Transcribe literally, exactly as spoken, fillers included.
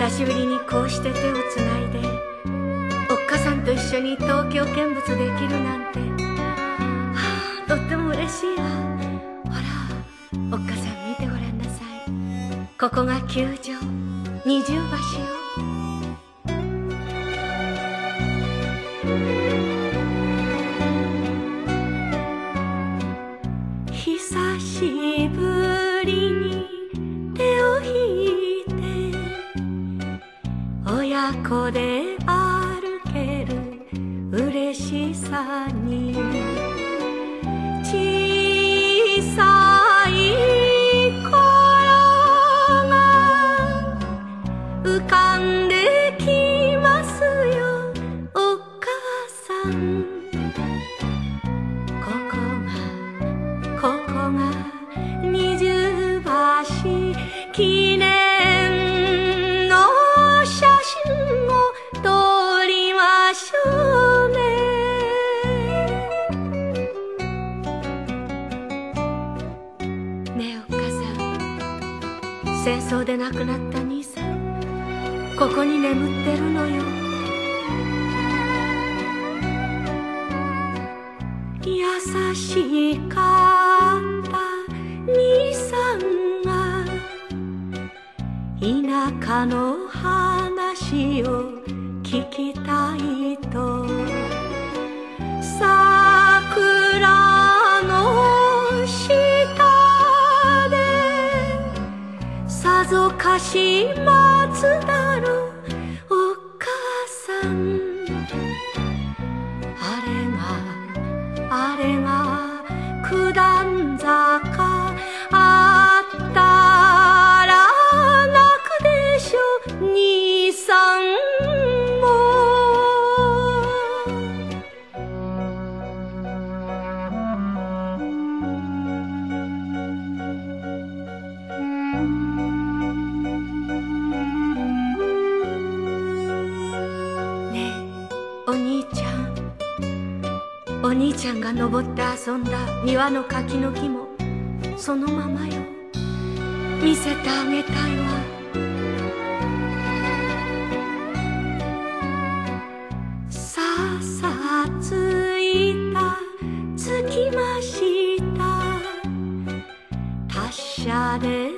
久しぶりにこうして手をつないでおっかさんと一緒に東京見物できるなんて、はあ、とっても嬉しいわ。ほら、おっかさん見てごらんなさい。ここが球場二重橋よ。久しぶりに手を引いて親子で歩ける嬉しさに、小さい頃が浮かんできますよ、お母さん。ここがここが二重橋記念の写真を撮りましょうね。ねえおっかさん、戦争で亡くなった兄さん、ここに眠ってるのよ。優しかった兄さんが田舎の話を聞きたいと、桜の下でさぞかし待つだろうお母さん。あれがあれが九段坂あったら泣くでしょ兄さんも。ねえお兄ちゃん、お兄ちゃんが登って遊んだ庭の柿の木もそのままよ。見せてあげたいわ。さあさあついた着きました、達者で